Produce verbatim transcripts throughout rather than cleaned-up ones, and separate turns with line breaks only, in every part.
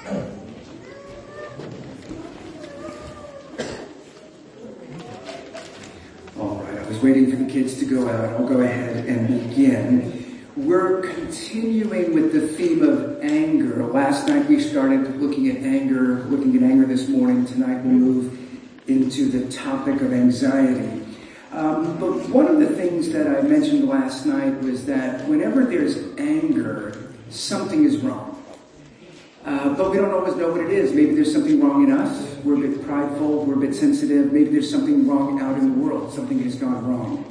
All right, I was waiting for the kids to go out. I'll go ahead and begin. We're continuing with the theme of anger. Last night we started looking at anger, looking at anger this morning. Tonight we'll move into the topic of anxiety. Um, but one of the things that I mentioned last night was that whenever there's anger, something is wrong. Uh, but we don't always know what it is. Maybe there's something wrong in us. We're a bit prideful. We're a bit sensitive. Maybe there's something wrong out in the world. Something has gone wrong.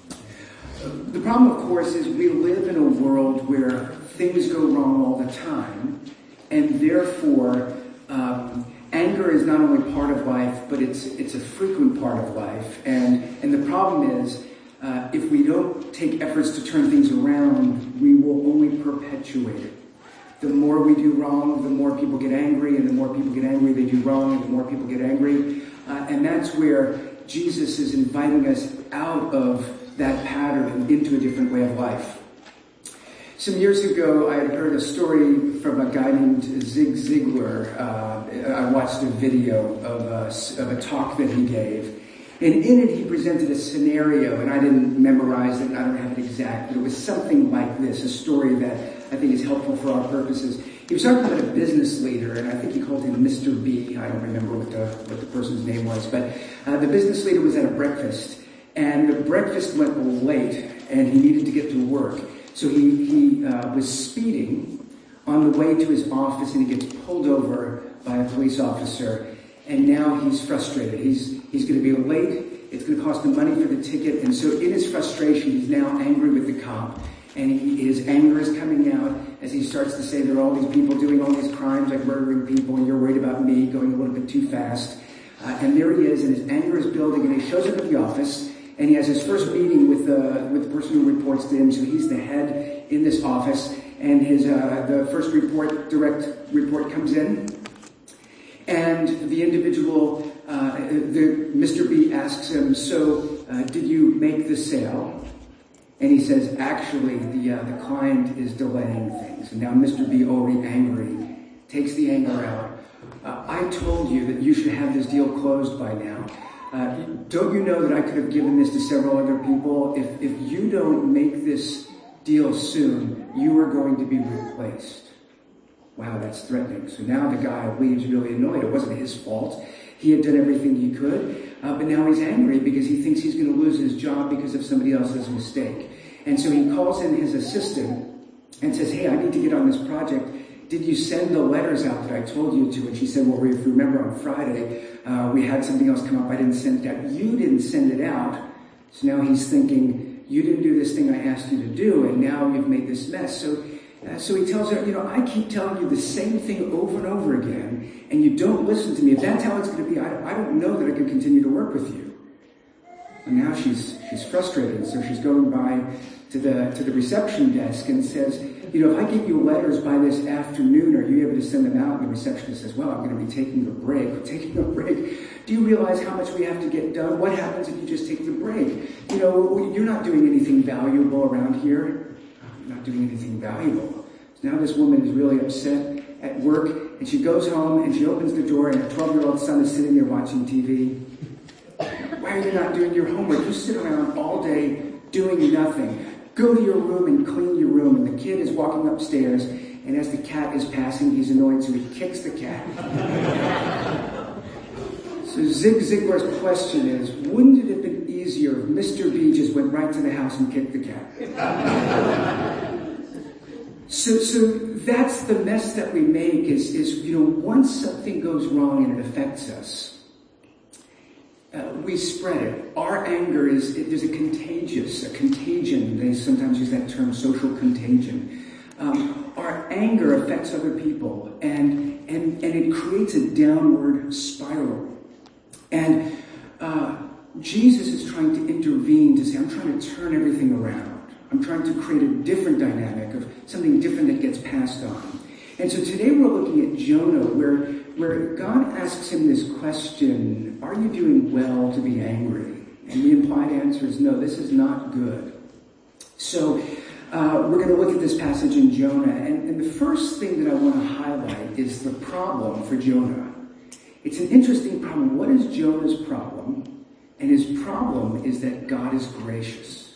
The problem, of course, is we live in a world where things go wrong all the time, and therefore um, anger is not only part of life, but it's it's a frequent part of life. And and the problem is, uh, if we don't take efforts to turn things around, we will only perpetuate it. The more we do wrong, the more people get angry, and the more people get angry, they do wrong, and the more people get angry. Uh, and that's where Jesus is inviting us out of that pattern and into a different way of life. Some years ago, I had heard a story from a guy named Zig Ziglar. Uh, I watched a video of a, of a talk that he gave. And in it, he presented a scenario, and I didn't memorize it, I don't have it exact, but it was something like this, a story that I think is helpful for our purposes. He was talking about a business leader, and I think he called him Mister B. I don't remember what the, what the person's name was, but uh, the business leader was at a breakfast. And the breakfast went late, and he needed to get to work. So he, he uh, was speeding on the way to his office, and he gets pulled over by a police officer. And now he's frustrated. He's he's going to be late. It's going to cost him money for the ticket. And so in his frustration, he's now angry with the cop. And he, his anger is coming out as he starts to say there are all these people doing all these crimes, like murdering people, and you're worried about me going a little bit too fast. Uh, and there he is, and his anger is building, and he shows up at the office. And he has his first meeting with the with the person who reports to him. So he's the head in this office, and his uh, the first report, direct report, comes in, and the individual, uh, the Mister B asks him, "So, uh, did you make the sale?" And he says, "Actually, the uh, the client is delaying things." And now Mister B, already angry, takes the anger out. Uh, I told you that you should have this deal closed by now. Uh, don't you know that I could have given this to several other people? If if you don't make this deal soon, you are going to be replaced. Wow, that's threatening. So now the guy leaves really annoyed. It wasn't his fault. He had done everything he could, uh, but now he's angry because he thinks he's going to lose his job because of somebody else's mistake. And so he calls in his assistant and says, "Hey, I need to get on this project. Did you send the letters out that I told you to?" And she said, "Well, if you remember on Friday, uh, we had something else come up. I didn't send it out." "You didn't send it out." So now he's thinking, "You didn't do this thing I asked you to do, and now you've made this mess." So, uh, so he tells her, "You know, I keep telling you the same thing over and over again, and you don't listen to me. If that's how it's going to be, I don't, I don't know that I can continue to work with you." And now she's she's frustrated, so she's going by to the to the reception desk and says, "You know, if I give you letters by this afternoon, are you able to send them out?" And the receptionist says, "Well, I'm going to be taking a break." "We're taking a break? Do you realize how much we have to get done? What happens if you just take the break? You know, you're not doing anything valuable around here." "You're not doing anything valuable." So now this woman is really upset at work, and she goes home and she opens the door, and her twelve-year-old son is sitting there watching T V. "Why are you not doing your homework? You sit around all day doing nothing. Go to your room and clean your room." And the kid is walking upstairs, and as the cat is passing, he's annoyed, so he kicks the cat. So Zig Ziglar's question is, wouldn't it have been easier if Mister B just went right to the house and kicked the cat? so, so that's the mess that we make is, is, you know, once something goes wrong and it affects us, Uh, we spread it. Our anger is, it, there's a contagious, a contagion. They sometimes use that term, social contagion. Um, our anger affects other people, and, and, and it creates a downward spiral. And uh, Jesus is trying to intervene to say, I'm trying to turn everything around. I'm trying to create a different dynamic of something different that gets passed on. And so today we're looking at Jonah, where, where God asks him this question, are you doing well to be angry? And the implied answer is no, this is not good. So Uh, we're going to look at this passage in Jonah, and, and the first thing that I want to highlight is the problem for Jonah. It's an interesting problem. What is Jonah's problem? And his problem is that God is gracious.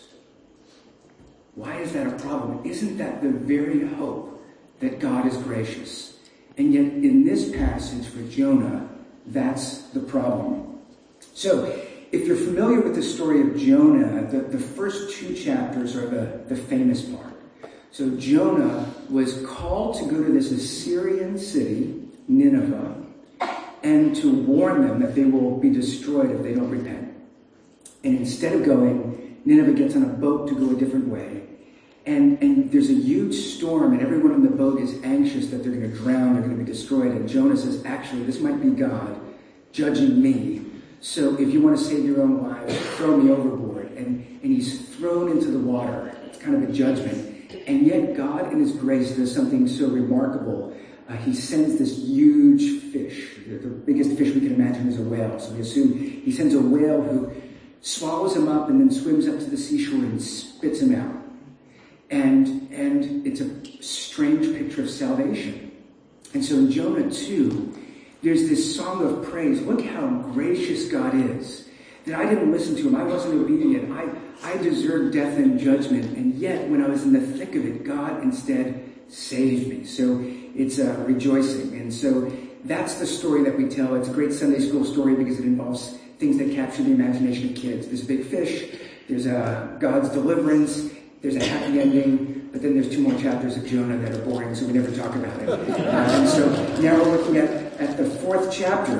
Why is that a problem? Isn't that the very hope that God is gracious? And yet in this passage for Jonah, that's the problem. So, if you're familiar with the story of Jonah, the, the first two chapters are the, the famous part. So Jonah was called to go to this Assyrian city, Nineveh, and to warn them that they will be destroyed if they don't repent. And instead of going, Nineveh gets on a boat to go a different way. And, and there's a huge storm, and everyone on the boat is anxious that they're going to drown, they're going to be destroyed. And Jonah says, actually, this might be God judging me. So if you want to save your own lives, throw me overboard. And, and he's thrown into the water. It's kind of a judgment. And yet God in his grace does something so remarkable. Uh, he sends this huge fish. The, the biggest fish we can imagine is a whale. So we assume he sends a whale who swallows him up and then swims up to the seashore and spits him out. And, and it's a strange picture of salvation. And so in Jonah two, there's this song of praise. Look how gracious God is. That I didn't listen to him. I wasn't obedient. I, I deserved death and judgment. And yet, when I was in the thick of it, God instead saved me. So it's uh, rejoicing. And so that's the story that we tell. It's a great Sunday school story because it involves things that capture the imagination of kids. There's a big fish. There's a God's deliverance. There's a happy ending. But then there's two more chapters of Jonah that are boring, so we never talk about it. Uh, and so now we're looking at, at the fourth chapter.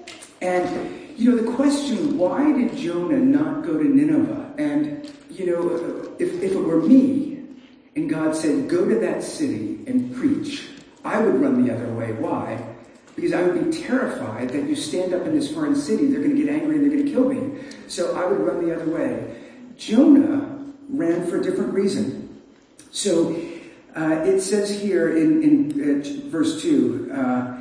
And, you know, the question, why did Jonah not go to Nineveh? And, you know, if, if it were me, and God said, go to that city and preach, I would run the other way. Why? Because I would be terrified that you stand up in this foreign city, they're going to get angry and they're going to kill me. So I would run the other way. Jonah ran for a different reason. So uh, it says here in, in uh, verse two, uh,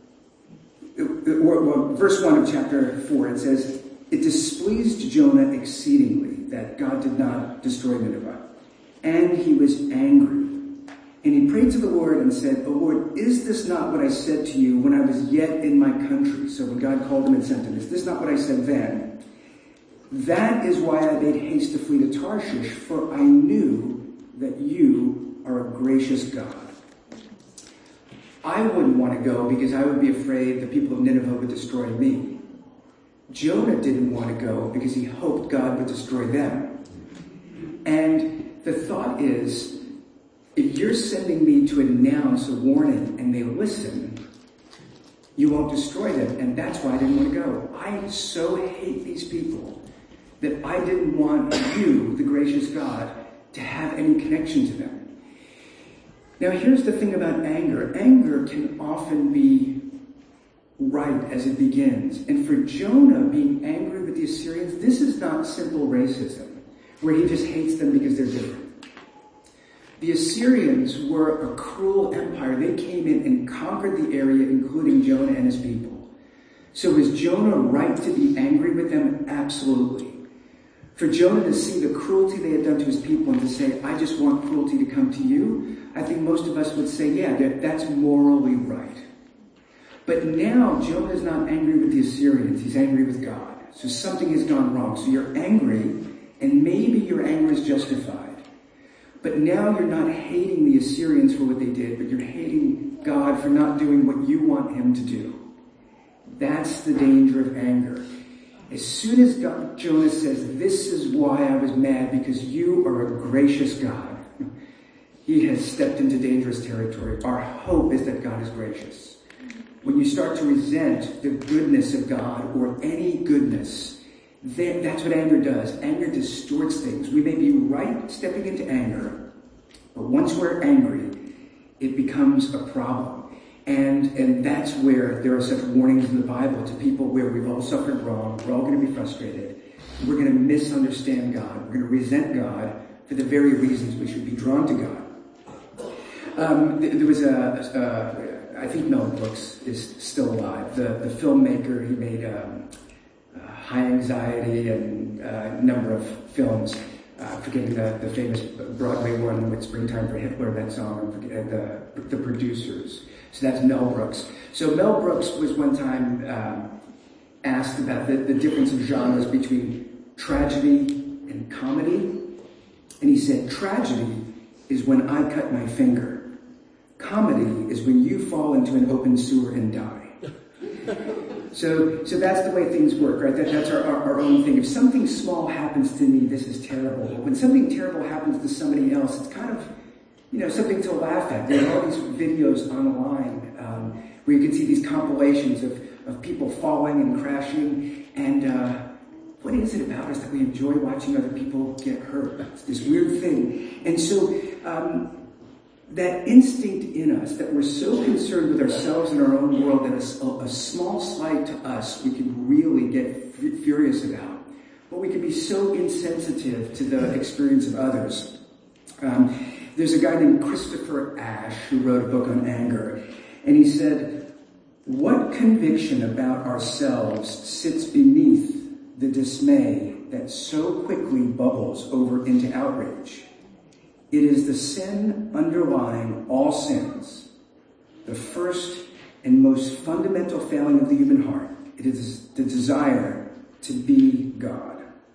or, well, verse one of chapter four, it says, it displeased Jonah exceedingly that God did not destroy Nineveh. And he was angry. And he prayed to the Lord and said, O Lord, is this not what I said to you when I was yet in my country? So when God called him and sent him, is this not what I said then? That is why I made haste to flee to Tarshish, for I knew that you are a gracious God. I wouldn't want to go because I would be afraid the people of Nineveh would destroy me. Jonah didn't want to go because he hoped God would destroy them. And the thought is, if you're sending me to announce a warning and they listen, you won't destroy them. And that's why I didn't want to go. I so hate these people that I didn't want you, the gracious God, to have any connection to them. Now, here's the thing about anger. Anger can often be right as it begins. And for Jonah being angry with the Assyrians, this is not simple racism, where he just hates them because they're different. The Assyrians were a cruel empire. They came in and conquered the area, including Jonah and his people. So is Jonah right to be angry with them? Absolutely. For Jonah to see the cruelty they had done to his people and to say, I just want cruelty to come to you, I think most of us would say, yeah, that, that's morally right. But now Jonah is not angry with the Assyrians, he's angry with God. So something has gone wrong. So you're angry, and maybe your anger is justified. But now you're not hating the Assyrians for what they did, but you're hating God for not doing what you want him to do. That's the danger of anger. As soon as God, Jonah says, this is why I was mad, because you are a gracious God, he has stepped into dangerous territory. Our hope is that God is gracious. When you start to resent the goodness of God or any goodness, then that's what anger does. Anger distorts things. We may be right stepping into anger, but once we're angry, it becomes a problem. And, and that's where there are such warnings in the Bible to people where we've all suffered wrong, we're all going to be frustrated, we're going to misunderstand God, we're going to resent God for the very reasons we should be drawn to God. Um, there was a, a, I think Mel Brooks is still alive, the, the filmmaker. He made um, uh, High Anxiety and a number of films. Uh, uh, forgetting the, the famous Broadway one with Springtime for Hitler, that song, and the, the producers. So that's Mel Brooks. So Mel Brooks was one time um, asked about the, the difference of genres between tragedy and comedy. And he said, tragedy is when I cut my finger. Comedy is when you fall into an open sewer and die. So, so that's the way things work, right? That, that's our, our, our own thing. If something small happens to me, this is terrible. But when something terrible happens to somebody else, it's kind of, you know, something to laugh at. There are all these videos online um, where you can see these compilations of, of people falling and crashing. And uh, what is it about us that we enjoy watching other people get hurt? It's this weird thing. And so um, that instinct in us that we're so concerned with ourselves and our own world that a, a small slight to us we can really get f- furious about. But we can be so insensitive to the experience of others. Um, there's a guy named Christopher Ash who wrote a book on anger. And he said, what conviction about ourselves sits beneath the dismay that so quickly bubbles over into outrage? It is the sin underlying all sins, the first and most fundamental failing of the human heart. It is the desire to be God.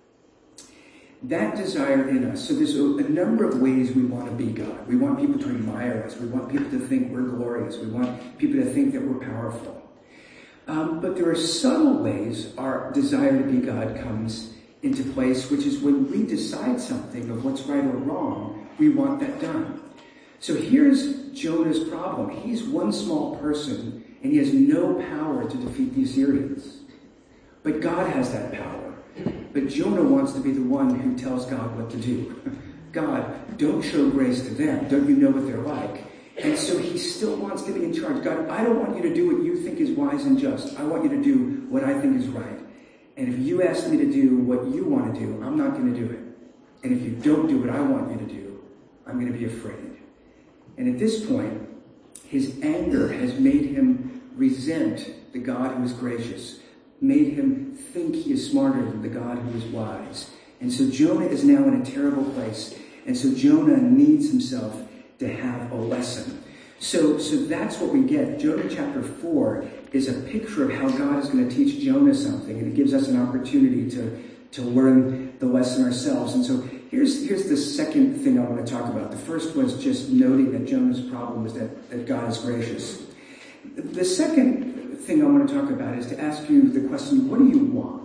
That desire in us, so there's a, a number of ways we want to be God. We want people to admire us. We want people to think we're glorious. We want people to think that we're powerful. Um, but there are subtle ways our desire to be God comes into place, which is when we decide something of what's right or wrong, we want that done. So here's Jonah's problem. He's one small person, and he has no power to defeat the Assyrians. But God has that power. But Jonah wants to be the one who tells God what to do. God, don't show grace to them. Don't you know what they're like? And so he still wants to be in charge. God, I don't want you to do what you think is wise and just. I want you to do what I think is right. And if you ask me to do what you want to do, I'm not going to do it. And if you don't do what I want you to do, I'm going to be afraid. And at this point, his anger has made him resent the God who is gracious, made him think he is smarter than the God who is wise. And so Jonah is now in a terrible place. And so Jonah needs himself to have a lesson. So, so that's what we get. Jonah chapter four is a picture of how God is going to teach Jonah something, and it gives us an opportunity to, to learn the lesson ourselves. And so here's, here's the second thing I want to talk about. The first was just noting that Jonah's problem is that, that God is gracious. The second thing I want to talk about is to ask you the question, what do you want?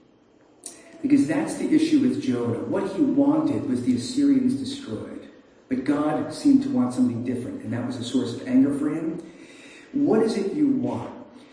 Because that's the issue with Jonah. What he wanted was the Assyrians destroyed. But God seemed to want something different, and that was a source of anger for him. What is it you want?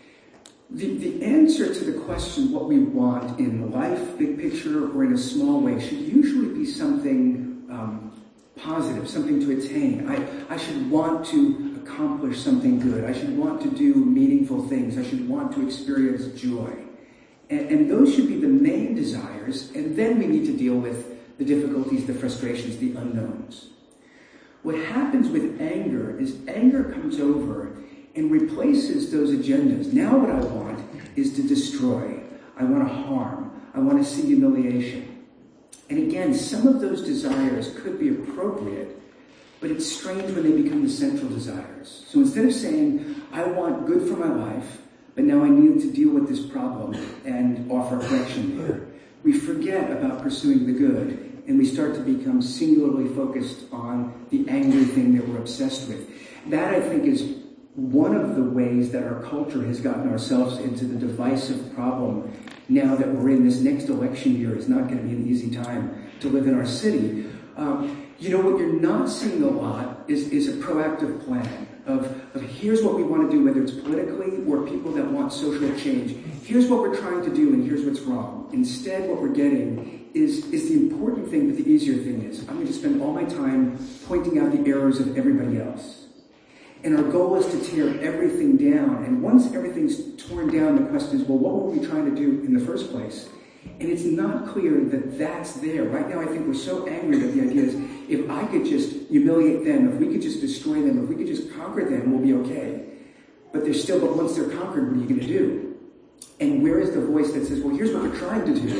The, the answer to the question what we want in life, big picture, or in a small way should usually be something um, positive, something to attain. I, I should want to accomplish something good. I should want to do meaningful things. I should want to experience joy. And, and those should be the main desires, and then we need to deal with the difficulties, the frustrations, the unknowns. What happens with anger is anger comes over and replaces those agendas. Now what I want is to destroy. I want to harm. I want to see humiliation. And again, some of those desires could be appropriate, but it's strange when they become the central desires. So instead of saying, I want good for my life, but now I need to deal with this problem and offer correction there, we forget about pursuing the good. And we start to become singularly focused on the angry thing that we're obsessed with. That, I think, is one of the ways that our culture has gotten ourselves into the divisive problem now that we're in this next election year. It's not going to be an easy time to live in our city. Um, you know, what you're not seeing a lot is, is a proactive plan of, of here's what we want to do, whether it's politically or people that want social change. Here's what we're trying to do and here's what's wrong. Instead, what we're getting is, is the important thing, but the easier thing is I'm going to spend all my time pointing out the errors of everybody else. And our goal is to tear everything down. And once everything's torn down, the question is, well, what were we trying to do in the first place? And it's not clear that that's there. Right now, I think we're so angry that the idea is, if I could just humiliate them, if we could just destroy them, if we could just conquer them, we'll be okay. But there's still, but once they're conquered, what are you going to do? And where is the voice that says, well, here's what we're trying to do?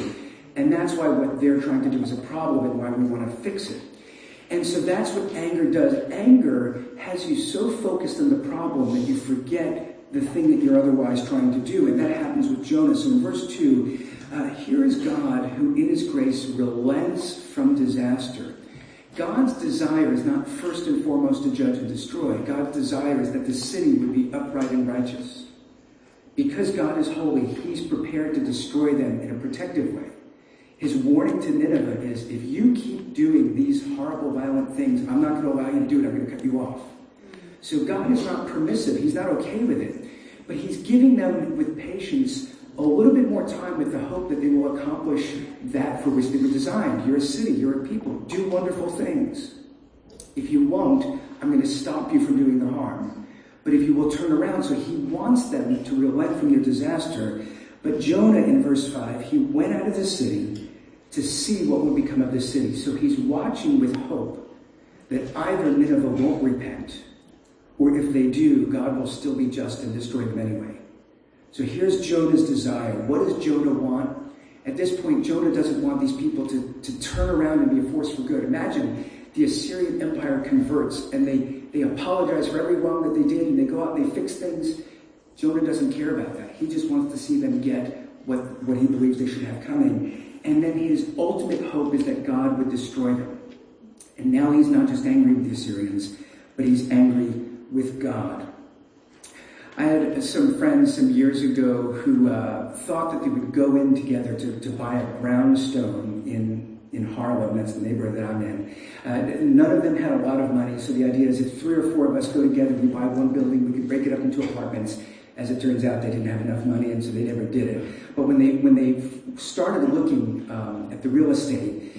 And that's why what they're trying to do is a problem and why we want to fix it. And so that's what anger does. Anger has you so focused on the problem that you forget the thing that you're otherwise trying to do. And that happens with Jonah. So in verse two, uh, here is God who in his grace relents from disaster. God's desire is not first and foremost to judge and destroy. God's desire is that the city would be upright and righteous. Because God is holy, he's prepared to destroy them in a protective way. His warning to Nineveh is, if you keep doing these horrible, violent things, I'm not going to allow you to do it. I'm going to cut you off. So God is not permissive. He's not okay with it. But he's giving them, with patience, a little bit more time with the hope that they will accomplish that for which they were designed. You're a city. You're a people. Do wonderful things. If you won't, I'm going to stop you from doing the harm. But if you will turn around, so he wants them to relent from their disaster. But Jonah, in verse five, he went out of the city to see what would become of the city. So he's watching with hope that either Nineveh won't repent, or if they do, God will still be just and destroy them anyway. So here's Jonah's desire. What does Jonah want? At this point, Jonah doesn't want these people to, to turn around and be a force for good. Imagine the Assyrian Empire converts and they, they apologize for every wrong that they did and they go out and they fix things. Jonah doesn't care about that. He just wants to see them get what, what he believes they should have coming. And then his ultimate hope is that God would destroy them. And now he's not just angry with the Assyrians, but he's angry with God. I had some friends some years ago who uh, thought that they would go in together to, to buy a brownstone in, in Harlem. That's the neighborhood that I'm in. Uh, none of them had a lot of money, so the idea is if three or four of us go together, we buy one building, we could break it up into apartments. As it turns out, they didn't have enough money, and so they never did it. But when they when they started looking um, at the real estate,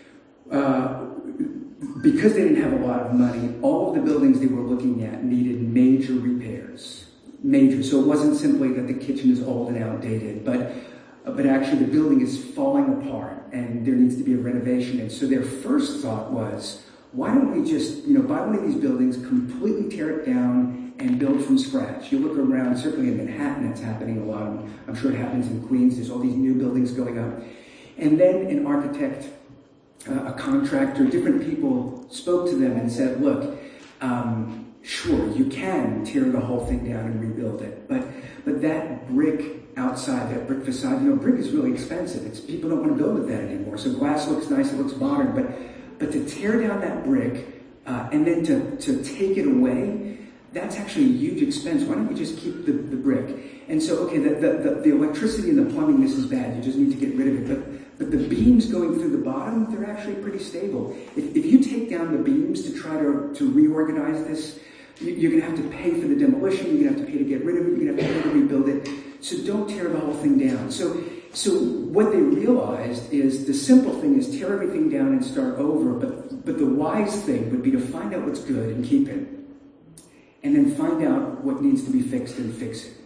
uh, because they didn't have a lot of money, all of the buildings they were looking at needed major repairs. Major. So it wasn't simply that the kitchen is old and outdated, but but actually the building is falling apart, and there needs to be a renovation. And so their first thought was, why don't we just, you know, buy one of these buildings, completely tear it down, and build from scratch. You look around, certainly in Manhattan, it's happening a lot. I'm sure it happens in Queens. There's all these new buildings going up. And then an architect, uh, a contractor, different people spoke to them and said, look, um, sure, you can tear the whole thing down and rebuild it. But but that brick outside, that brick facade, you know, brick is really expensive. It's, people don't want to build with that anymore. So glass looks nice, it looks modern. But, but to tear down that brick uh, and then to, to take it away, that's actually a huge expense. Why don't we just keep the, the brick? And so, okay, the, the, the, the electricity and the plumbing, this is bad. You just need to get rid of it. But, but the beams going through the bottom, they're actually pretty stable. If, if you take down the beams to try to, to reorganize this, you, you're going to have to pay for the demolition. You're going to have to pay to get rid of it. You're going to have to pay to rebuild it. So don't tear the whole thing down. So, so what they realized is the simple thing is tear everything down and start over. But, but the wise thing would be to find out what's good and keep it. And then find out what needs to be fixed and fix it.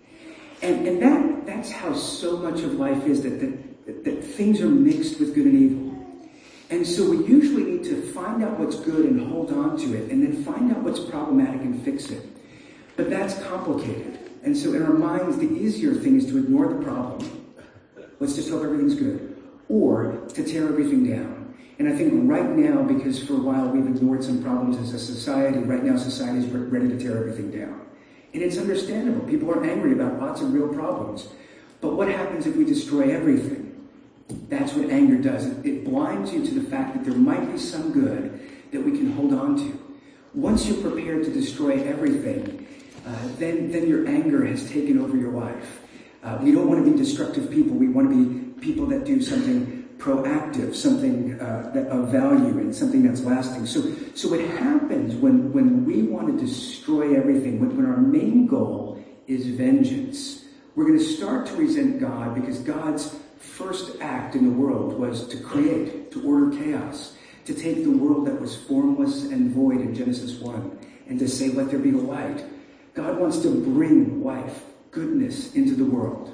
And, and that that's how so much of life is, that, that, that things are mixed with good and evil. And so we usually need to find out what's good and hold on to it, and then find out what's problematic and fix it. But that's complicated. And so in our minds, the easier thing is to ignore the problem. Let's just hope everything's good. Or to tear everything down. And I think right now, because for a while we've ignored some problems as a society, right now society is ready to tear everything down. And it's understandable. People are angry about lots of real problems. But what happens if we destroy everything? That's what anger does. It, it blinds you to the fact that there might be some good that we can hold on to. Once you're prepared to destroy everything, uh, then, then your anger has taken over your life. Uh, we don't want to be destructive people. We want to be people that do something proactive, something uh, that, of value, and something that's lasting. So, so what happens when, when we want to destroy everything, when, when our main goal is vengeance, we're going to start to resent God, because God's first act in the world was to create, to order chaos, to take the world that was formless and void in Genesis one, and to say, let there be light. God wants to bring life, goodness into the world.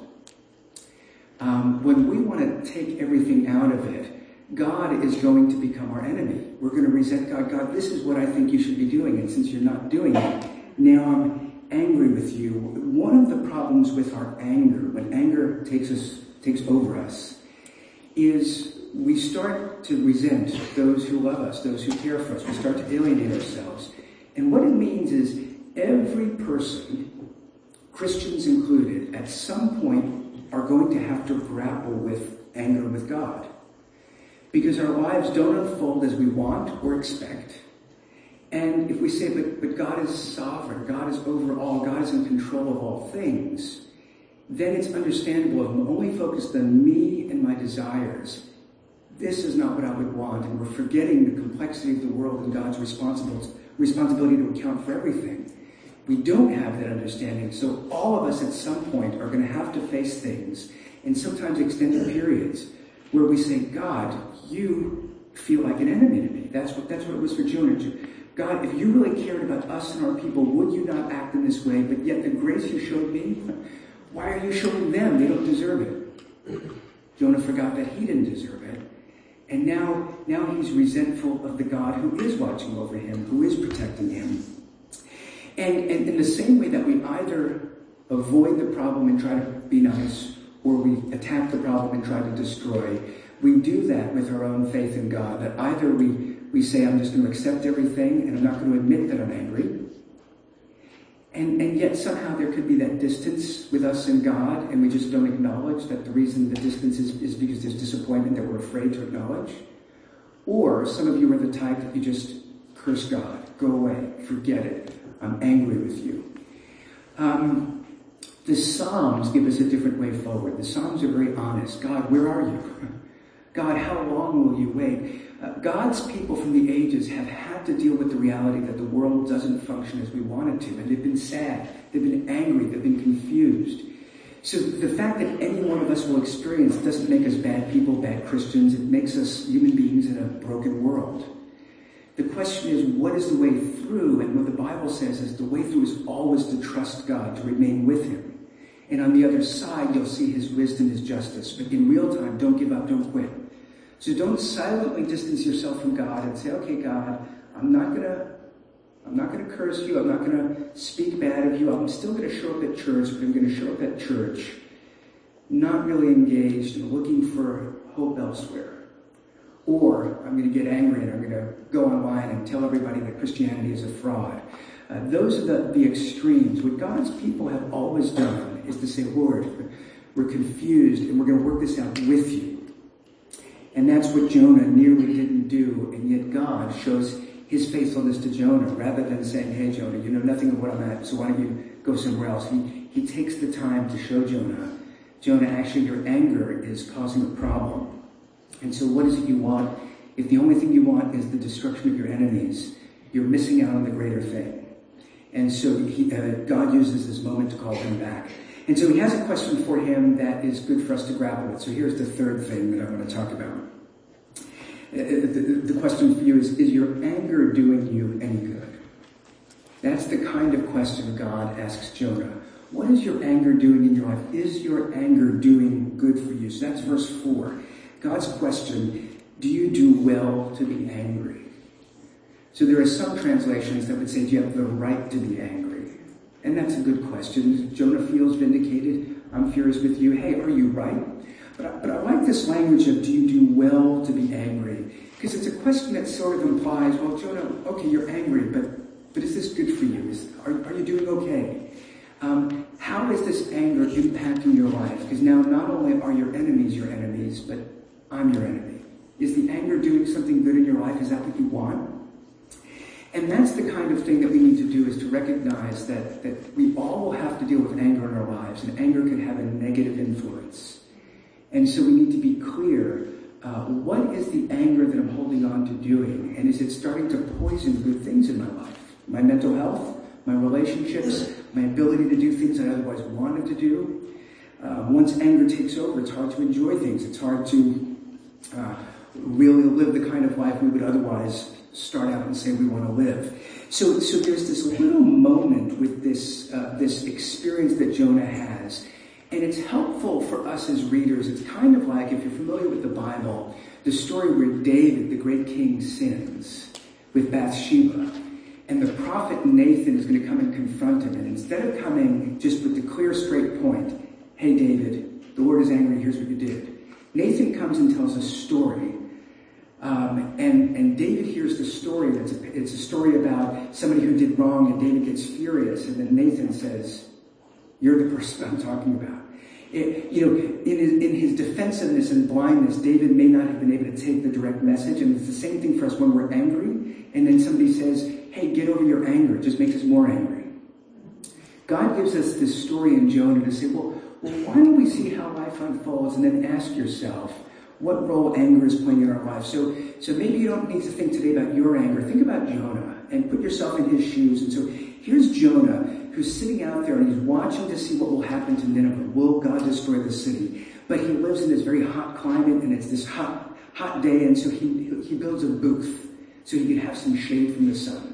Um, when we want to take everything out of it, God is going to become our enemy. We're going to resent God. God, this is what I think you should be doing, and since you're not doing it, now I'm angry with you. One of the problems with our anger, when anger takes us, takes over us, is we start to resent those who love us, those who care for us. We start to alienate ourselves. And what it means is every person, Christians included, at some point are going to have to grapple with anger with God. Because our lives don't unfold as we want or expect. And if we say, but, but God is sovereign, God is over all, God is in control of all things, then it's understandable if I'm only focused on me and my desires. This is not what I would want, and we're forgetting the complexity of the world and God's responsibility, responsibility to account for everything. We don't have that understanding, so all of us at some point are going to have to face things, and sometimes extended periods, where we say, God, you feel like an enemy to me. That's what, that's what it was for Jonah. God, if you really cared about us and our people, would you not act in this way? But yet the grace you showed me, why are you showing them? They don't deserve it. Jonah forgot that he didn't deserve it. And now, now he's resentful of the God who is watching over him, who is protecting him. And, and in the same way that we either avoid the problem and try to be nice, or we attack the problem and try to destroy, we do that with our own faith in God. That either we, we say, I'm just going to accept everything and I'm not going to admit that I'm angry. And, and yet somehow there could be that distance with us and God, and we just don't acknowledge that the reason the distance is, is because there's disappointment that we're afraid to acknowledge. Or some of you are the type that you just curse God. Go away. Forget it. I'm angry with you. Um, the Psalms give us a different way forward. The Psalms are very honest. God, where are you? God, how long will you wait? Uh, God's people from the ages have had to deal with the reality that the world doesn't function as we want it to. And they've been sad. They've been angry. They've been confused. So the fact that any one of us will experience doesn't make us bad people, bad Christians. It makes us human beings in a broken world. The question is, what is the way through? And what the Bible says is the way through is always to trust God, to remain with him. And on the other side, you'll see his wisdom, his justice. But in real time, don't give up, don't quit. So don't silently distance yourself from God and say, okay, God, I'm not going to I'm not going to curse you. I'm not going to speak bad of you. I'm still going to show up at church, but I'm going to show up at church not really engaged and looking for hope elsewhere. Or I'm going to get angry and I'm going to go online and tell everybody that Christianity is a fraud. Uh, those are the, the extremes. What God's people have always done is to say, Lord, we're confused and we're going to work this out with you. And that's what Jonah nearly didn't do. And yet God shows his faithfulness to Jonah rather than saying, hey, Jonah, you know nothing of what I'm at, so why don't you go somewhere else? He, he takes the time to show Jonah, Jonah, actually your anger is causing a problem. And so what is it you want? If the only thing you want is the destruction of your enemies, you're missing out on the greater thing. And so he, uh, God uses this moment to call him back. And so he has a question for him that is good for us to grapple with. So here's the third thing that I want to talk about. Uh, the, the question for you is, is your anger doing you any good? That's the kind of question God asks Jonah. What is your anger doing in your life? Is your anger doing good for you? So that's verse four. God's question, do you do well to be angry? So there are some translations that would say, do you have the right to be angry? And that's a good question. Jonah feels vindicated. I'm furious with you. Hey, are you right? But I, but I like this language of, do you do well to be angry? Because it's a question that sort of implies, well, Jonah, okay, you're angry, but, but is this good for you? Is, are, are you doing okay? Um, how is this anger impacting your life? Because now not only are your enemies your enemies, but I'm your enemy. Is the anger doing something good in your life? Is that what you want? And that's the kind of thing that we need to do, is to recognize that, that we all will have to deal with anger in our lives, and anger can have a negative influence. And so we need to be clear, uh, what is the anger that I'm holding on to doing? And is it starting to poison good things in my life? My mental health, my relationships, my ability to do things I otherwise wanted to do. Uh, once anger takes over, it's hard to enjoy things. It's hard to uh, really live the kind of life we would otherwise start out and say we want to live. So, so there's this little moment with this uh, this experience that Jonah has, and it's helpful for us as readers. It's kind of like, if you're familiar with the Bible, the story where David, the great king, sins with Bathsheba. And the prophet Nathan is going to come and confront him. And instead of coming just with the clear, straight point, hey, David, the Lord is angry, here's what you did. Nathan comes and tells a story. Um, and, and David hears the story. It's a, it's a story about somebody who did wrong, and David gets furious. And then Nathan says, "You're the person I'm talking about." It, you know, in his, in his defensiveness and blindness, David may not have been able to take the direct message. And it's the same thing for us when we're angry. And then somebody says, "Hey, get over your anger." It just makes us more angry. God gives us this story in Jonah to say, well, well, why don't we see how life unfolds, and then ask yourself, what role anger is playing in our lives? So, so maybe you don't need to think today about your anger. Think about Jonah and put yourself in his shoes. And so here's Jonah, who's sitting out there and he's watching to see what will happen to Nineveh. Will God destroy the city? But he lives in this very hot climate, and it's this hot, hot day. And so he, he builds a booth so he can have some shade from the sun.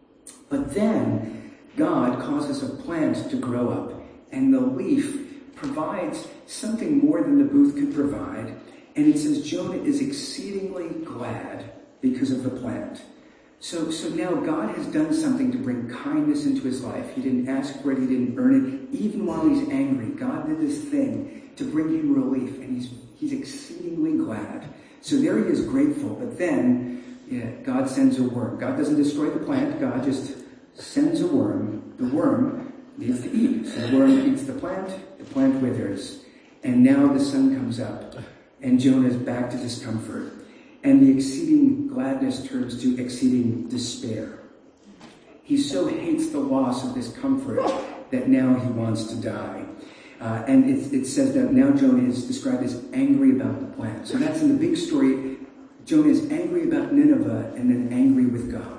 But then God causes a plant to grow up, and the leaf provides something more than the booth could provide. And it says Jonah is exceedingly glad because of the plant. So, so now God has done something to bring kindness into his life. He didn't ask for it. He didn't earn it. Even while he's angry, God did this thing to bring him relief, and he's he's exceedingly glad. So there he is, grateful. But then, yeah, God sends a worm. God doesn't destroy the plant. God just sends a worm. The worm needs to eat. So the worm eats the plant. The plant withers. And now the sun comes up, and Jonah is back to discomfort. And the exceeding gladness turns to exceeding despair. He so hates the loss of this comfort that now he wants to die. Uh, and it, it says that now Jonah is described as angry about the plant. So that's in the big story. Jonah is angry about Nineveh and then angry with God.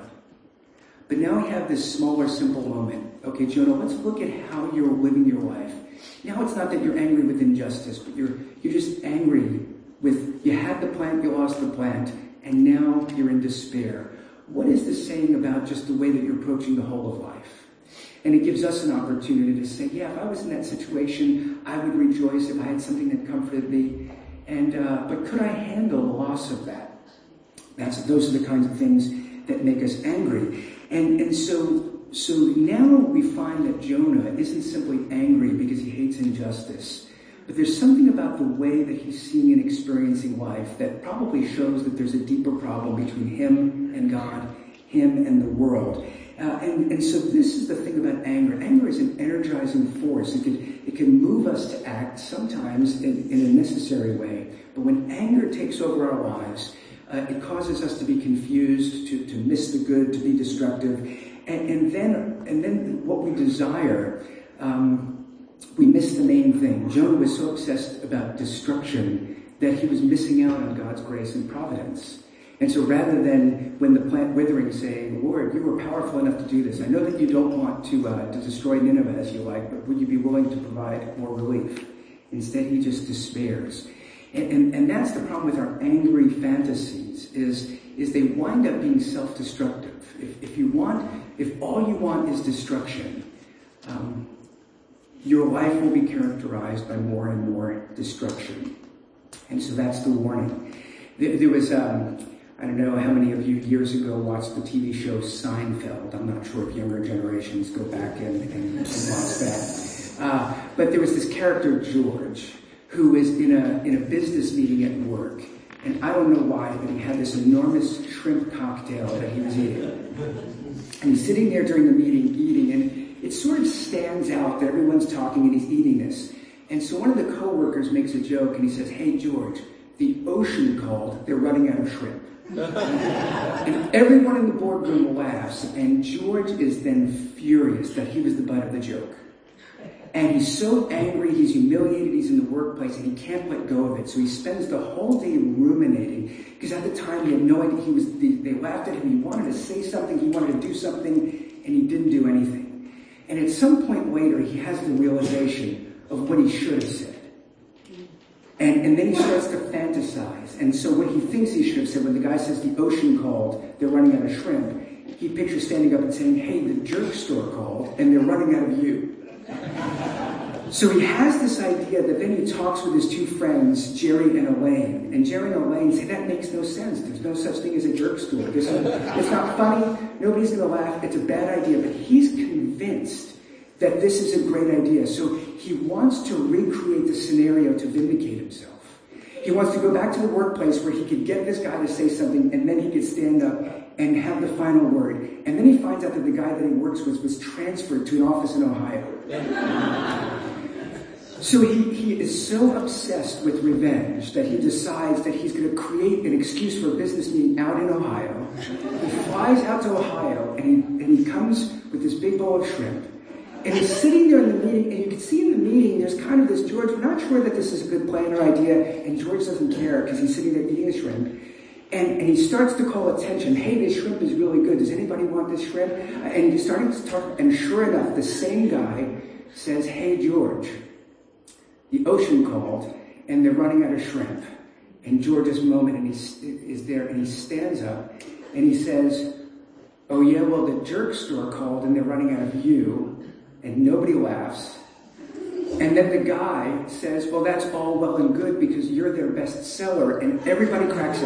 But now we have this smaller, simple moment. Okay, Jonah, let's look at how you're living your life. Now it's not that you're angry with injustice, but you're you're just angry with, you had the plant, you lost the plant, and now you're in despair. What is this saying about just the way that you're approaching the whole of life? And it gives us an opportunity to say, yeah, if I was in that situation, I would rejoice if I had something that comforted me. And uh, but could I handle the loss of that? That's those are the kinds of things that make us angry. And and so so now we find that Jonah isn't simply angry because he hates injustice. But there's something about the way that he's seeing and experiencing life that probably shows that there's a deeper problem between him and God, him and the world. Uh, and, and so this is the thing about anger. Anger is an energizing force. It can, it can move us to act sometimes in, in a necessary way. But when anger takes over our lives, uh, it causes us to be confused, to, to miss the good, to be destructive. And, and then and then what we desire, um, we miss the main thing. Jonah was so obsessed about destruction that he was missing out on God's grace and providence. And so rather than when the plant withering saying, Lord, you were powerful enough to do this. I know that you don't want to uh, to destroy Nineveh as you like, but would you be willing to provide more relief? Instead, he just despairs. And, and, and that's the problem with our angry fantasies, is, is they wind up being self-destructive. If, if you want, if all you want is destruction, um, your life will be characterized by more and more destruction. And so that's the warning. There, there was, um, I don't know how many of you years ago watched the T V show Seinfeld. I'm not sure if younger generations go back and, and, and watch that. Uh, but there was this character, George, who was in a, in a business meeting at work. And I don't know why, but he had this enormous shrimp cocktail that he was eating. And he's sitting there during the meeting eating, and it sort of stands out that everyone's talking and he's eating this. And so one of the coworkers makes a joke and he says, hey, George, the ocean called, they're running out of shrimp. And everyone in the boardroom laughs, and George is then furious that he was the butt of the joke. And he's so angry, he's humiliated, he's in the workplace, and he can't let go of it. So he spends the whole day ruminating, because at the time he had no idea, he was, they, they laughed at him, he wanted to say something, he wanted to do something, and he didn't do anything. And at some point later, he has the realization of what he should have said. And, and then he starts to fantasize. And so what he thinks he should have said, when the guy says the ocean called, they're running out of shrimp, he pictures standing up and saying, hey, the jerk store called, and they're running out of you. So he has this idea that then he talks with his two friends, Jerry and Elaine. And Jerry and Elaine say, that makes no sense. There's no such thing as a jerk store. There's no, it's not funny. Nobody's going to laugh. It's a bad idea. But he's convinced that this is a great idea. So he wants to recreate the scenario to vindicate himself. He wants to go back to the workplace where he could get this guy to say something and then he could stand up and have the final word. And then he finds out that the guy that he works with was transferred to an office in Ohio. So he, he is so obsessed with revenge that he decides that he's going to create an excuse for a business meeting out in Ohio. He flies out to Ohio and he, and he comes with this big bowl of shrimp. And he's sitting there in the meeting, and you can see in the meeting, there's kind of this, George, we're not sure that this is a good plan or idea, and George doesn't care because he's sitting there eating the shrimp. And, and he starts to call attention, hey, this shrimp is really good. Does anybody want this shrimp? And he's starting to talk, and sure enough, the same guy says, hey, George, the ocean called, and they're running out of shrimp. And George's moment, and he is there, and he stands up, and he says, oh yeah, well, the jerk store called, and they're running out of you. And nobody laughs. And then the guy says, well, that's all well and good because you're their best seller. And everybody cracks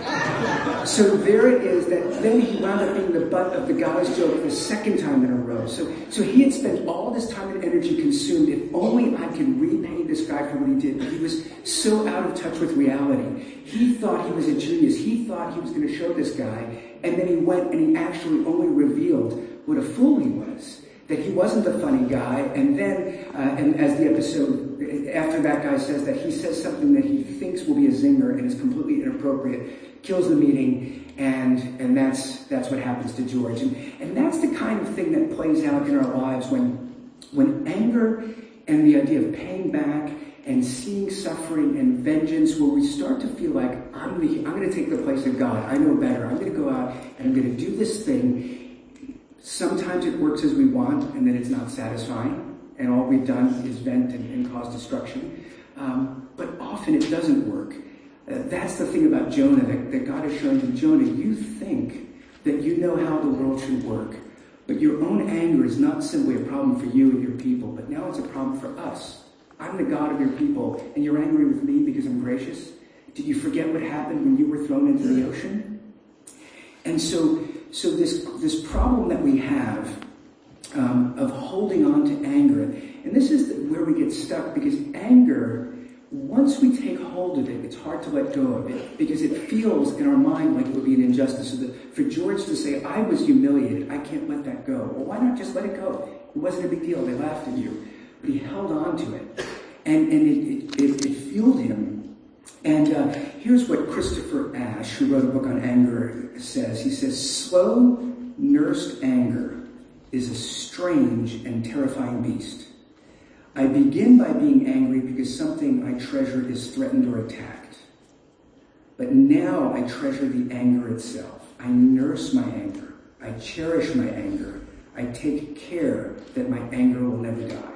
up. So there it is that then he wound up being the butt of the guy's joke the second time in a row. So, so he had spent all this time and energy consumed. If only I could repay this guy for what he did. But he was so out of touch with reality. He thought he was a genius. He thought he was going to show this guy. And then he went and he actually only revealed what a fool he was. That he wasn't the funny guy, and then, uh, and as the episode, after that guy says that, he says something that he thinks will be a zinger and is completely inappropriate, kills the meeting, and and that's that's what happens to George. And, and that's the kind of thing that plays out in our lives when, when anger and the idea of paying back and seeing suffering and vengeance, where we start to feel like, I'm, the, I'm going to take the place of God, I know better, I'm going to go out and I'm going to do this thing. Sometimes it works as we want, and then it's not satisfying, and all we've done is vent and, and cause destruction. Um, but often it doesn't work. Uh, that's the thing about Jonah, that, that God is showing to Jonah. You think that you know how the world should work, but your own anger is not simply a problem for you and your people, but now it's a problem for us. I'm the God of your people, and you're angry with me because I'm gracious? Did you forget what happened when you were thrown into the ocean? And so... So this this problem that we have um, of holding on to anger, and this is the, where we get stuck, because anger, once we take hold of it, it's hard to let go of it, because it feels in our mind like it would be an injustice. So that for George to say, I was humiliated, I can't let that go. Well, why not just let it go? It wasn't a big deal, they laughed at you. But he held on to it, and, and it, it, it fueled him. And uh, here's what Christopher Ash, who wrote a book on anger, says. He says, slow, nursed anger is a strange and terrifying beast. I begin by being angry because something I treasure is threatened or attacked. But now I treasure the anger itself. I nurse my anger. I cherish my anger. I take care that my anger will never die.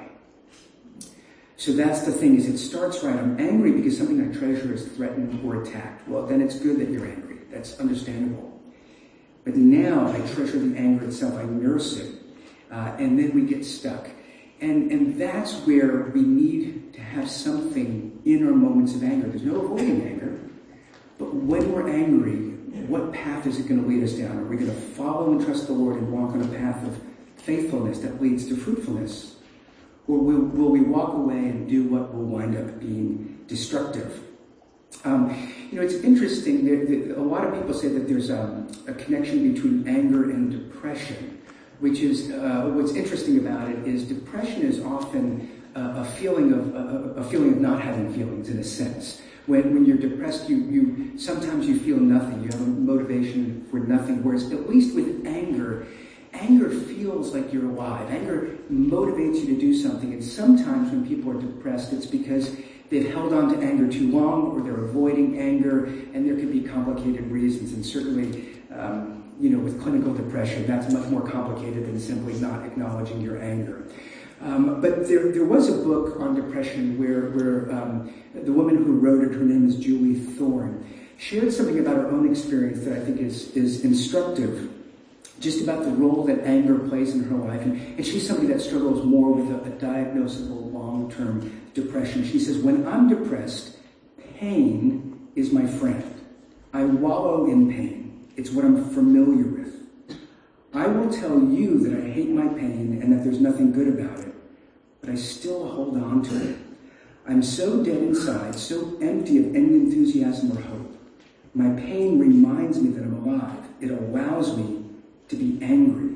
So that's the thing, is it starts right. I'm angry because something I treasure is threatened or attacked. Well, then it's good that you're angry. That's understandable. But now I treasure the anger itself. I nurse it. Uh, and then we get stuck. And, and that's where we need to have something in our moments of anger. There's no avoiding anger. But when we're angry, what path is it going to lead us down? Are we going to follow and trust the Lord and walk on a path of faithfulness that leads to fruitfulness? Or will, will we walk away and do what will wind up being destructive? Um, you know, it's interesting. There, there, a lot of people say that there's um, a connection between anger and depression, which is, uh, what's interesting about it is depression is often uh, a feeling of a, a feeling of not having feelings, in a sense. When, when you're depressed, you, you sometimes you feel nothing. You have a motivation for nothing. Whereas at least with anger, anger feels like you're alive. Anger motivates you to do something. And sometimes when people are depressed, it's because they've held on to anger too long, or they're avoiding anger, and there can be complicated reasons. And certainly, um, you know, with clinical depression, that's much more complicated than simply not acknowledging your anger. Um, but there, there was a book on depression where, where um, the woman who wrote it, her name is Julie Thorne, shared something about her own experience that I think is, is instructive, just about the role that anger plays in her life. And, and she's somebody that struggles more with a, a diagnosable long-term depression. She says, when I'm depressed, pain is my friend. I wallow in pain. It's what I'm familiar with. I will tell you that I hate my pain and that there's nothing good about it, but I still hold on to it. I'm so dead inside, so empty of any enthusiasm or hope. My pain reminds me that I'm alive. It allows me to be angry.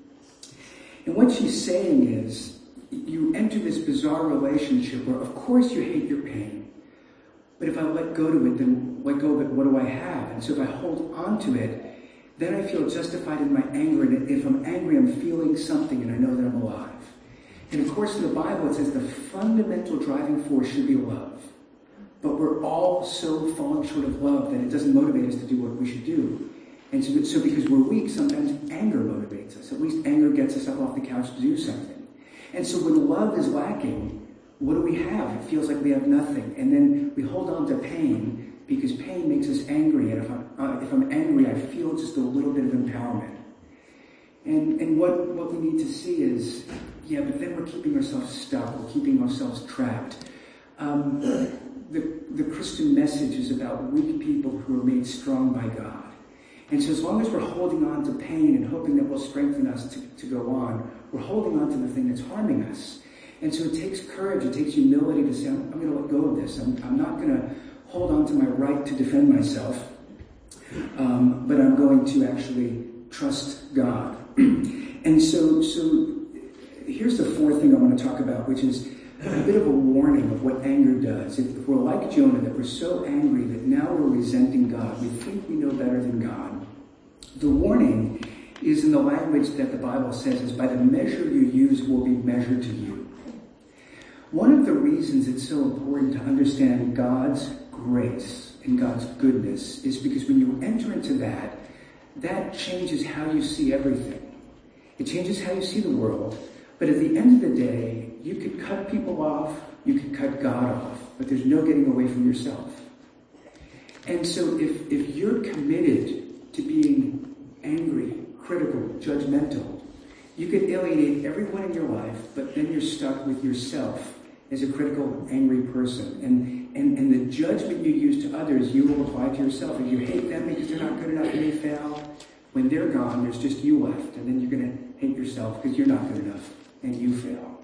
And what she's saying is, you enter this bizarre relationship where, of course, you hate your pain. But if I let go to it, then let go of it, what do I have? And so if I hold on to it, then I feel justified in my anger. And if I'm angry, I'm feeling something, and I know that I'm alive. And of course, in the Bible, it says the fundamental driving force should be love. But we're all so falling short of love that it doesn't motivate us to do what we should do. And so, so because we're weak, sometimes anger motivates us. At least anger gets us up off the couch to do something. And so when love is lacking, what do we have? It feels like we have nothing. And then we hold on to pain because pain makes us angry. And if I'm, uh, if I'm angry, I feel just a little bit of empowerment. And, and what, what we need to see is, yeah, but then we're keeping ourselves stuck. We're keeping ourselves trapped. Um, the, the Christian message is about weak people who are made strong by God. And so as long as we're holding on to pain and hoping that will strengthen us to, to go on, we're holding on to the thing that's harming us. And so it takes courage, it takes humility to say, I'm, I'm going to let go of this. I'm, I'm not going to hold on to my right to defend myself, um, but I'm going to actually trust God. And so, so here's the fourth thing I want to talk about, which is a bit of a warning of what anger does. If we're like Jonah, that we're so angry that now we're resenting God, we think we know better than God. The warning is in the language that the Bible says is, by the measure you use will be measured to you. One of the reasons it's so important to understand God's grace and God's goodness is because when you enter into that, that changes how you see everything. It changes how you see the world. But at the end of the day, you could cut people off, you could cut God off, but there's no getting away from yourself. And so if, if you're committed to being angry, critical, judgmental, you could alienate everyone in your life, but then you're stuck with yourself as a critical, angry person. And, and, and the judgment you use to others, you will apply to yourself. If you hate them because they're not good enough and they fail, when they're gone, there's just you left. And then you're going to hate yourself because you're not good enough and you fail.